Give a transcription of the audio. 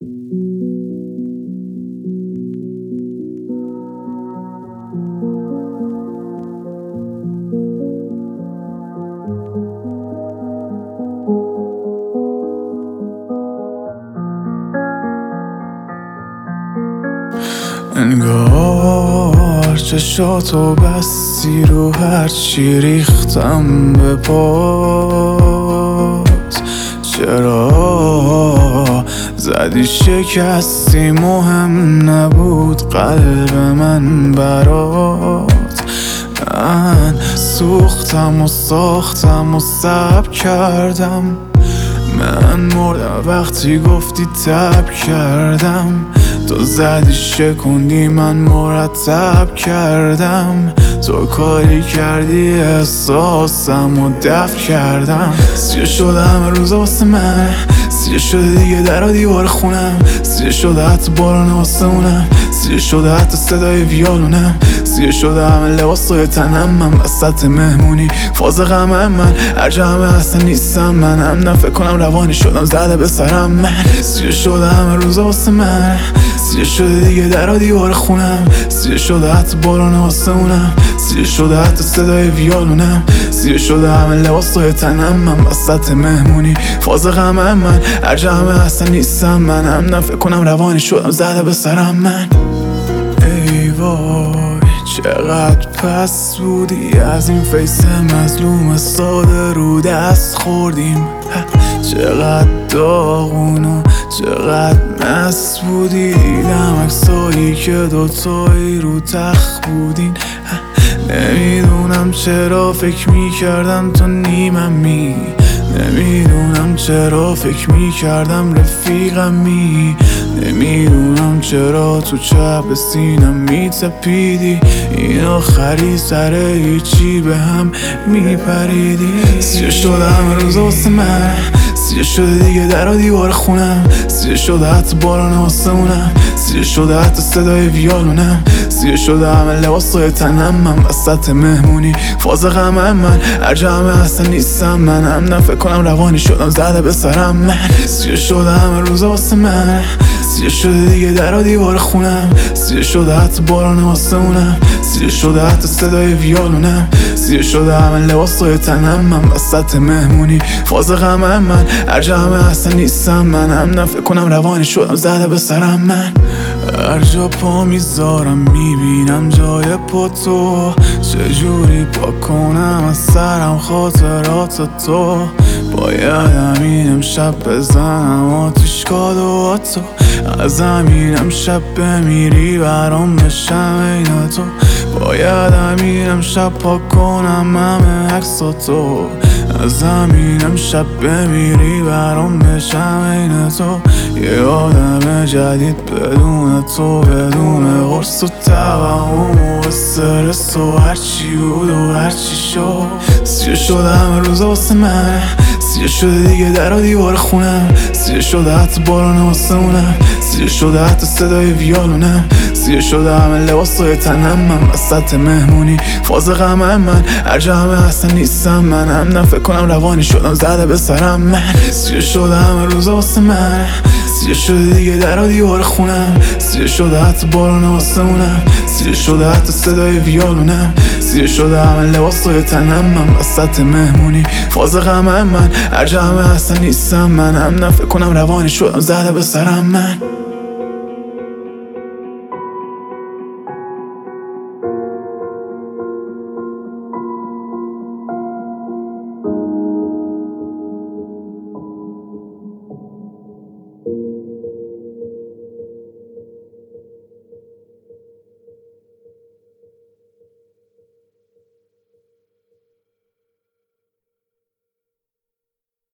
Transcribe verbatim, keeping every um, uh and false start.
انگار چشاتو بستی رو هرچی ریختم به پات. چرا زدی شکستی مهم نبود قلب من برات. من سوختم و ساختم و صبر کردم، من مردم وقتی گفتی تب کردم. تو زدی شکوندی من مرتب کردم، تو کاری کردی احساسم و دفع کردم. سیه شده همه روزا واسه من، سیه شده دیگه در و دیوار خونم، سیه شده حتی بارون آسمونم، سیه شده حتی صدای ویالونم، سیه شده همه لباسای تنم. من وسط مهمونی فاز غمم، من هر جا همه اصلا نیستم من، هم نه فکر کنم روانی شدم زده به سرم. من سیه شده همه روزا واسه من، سیه شده دیگه در و دیوار خونم، سیه شده حتی بارون آسمونم، سیه شده حتی صدای ویالونم، سیه شده همه لباسای تنم. من وسط مهمونی فاز غمم، من هر جا همه اصلا نیستم من، هم نه فکر کنم روانی شدم زده به سرم. من ای وای چقدر پس بودی، از این فیس مظلوم ساده رو دست خوردیم. چقدر داغون و چقدر مست بودی، دیدم عکسایی که دوتایی رو تخت بودین. نمیدونم چرا فکر میکردم تو نیممی، نمیدونم چرا فکر میکردم رفیقمی، نمیدونم چرا تو چپ سینم میتپیدی. این آخری سر هیچی به هم میپریدی. سیه شده همه روزا واسه من، سیه شده دیگه در و دیوار خونم، سیه شده حتی بارون آسمونم، سیه شده حتی صدای ویالونم، سیه شده همه لباسای تنم. من وسط مهمونی فاز غمم، من هر جا همه اصلا نیستم من، هم نه فکر کنم روانی شدم زده به سرم. من سیه شده همه روزا واسه من، سیه شده دیگه در و دیوار خونم، سیه شده حتی بارون آسمونم، سیه شده حتی صدای ویالونم، سیه شده همه لباسای تنم. من وسط مهمونی فاز غمم، من هر جا همه اصلا نیستم من، هم نه فکر کنم روانی شدم زده به سرم. من هر جا پا میذارم میبینم جای پا تو، چجوری پاک کنم از سرم خاطرات تو. باید همین امشب بزنم آتیشکادو تو، از همین امشب بمیری برام بشم عین تو. باید همین امشب پاک کنم همه عکساتو، از همین امشب بمیری برام بشم عین تو. یه آدم جدید بدون تو، بدون قرص و توهم و استرس و هرچی بود و هرچی شد. سیه شده همه روزا واسه من، سیه شده دیگه در و دیوار خونم، سیه شده حتی بارون آسمونم، سیه شده حتی صدای ویالونم، سیه شده همه لباسای تنم. من وسط مهمونی فاز غمم، من هر جا همه اصلا نیستم من، هم نه فکر کنم روانی شدم زده به سرم. من سیه شده همه روزا واسه من، سیه شده دیگه در و دیوار خونم، سیه شده حتی بارون آسمونم، سیه شده حتی صدای ویالونم، سیه شده همه لباسای تنم. من وسط مهمونی فاز غمم، من هر جا همه اصلا نیستم من، هم نه فکر کنم روانی شدم زده به سرم. من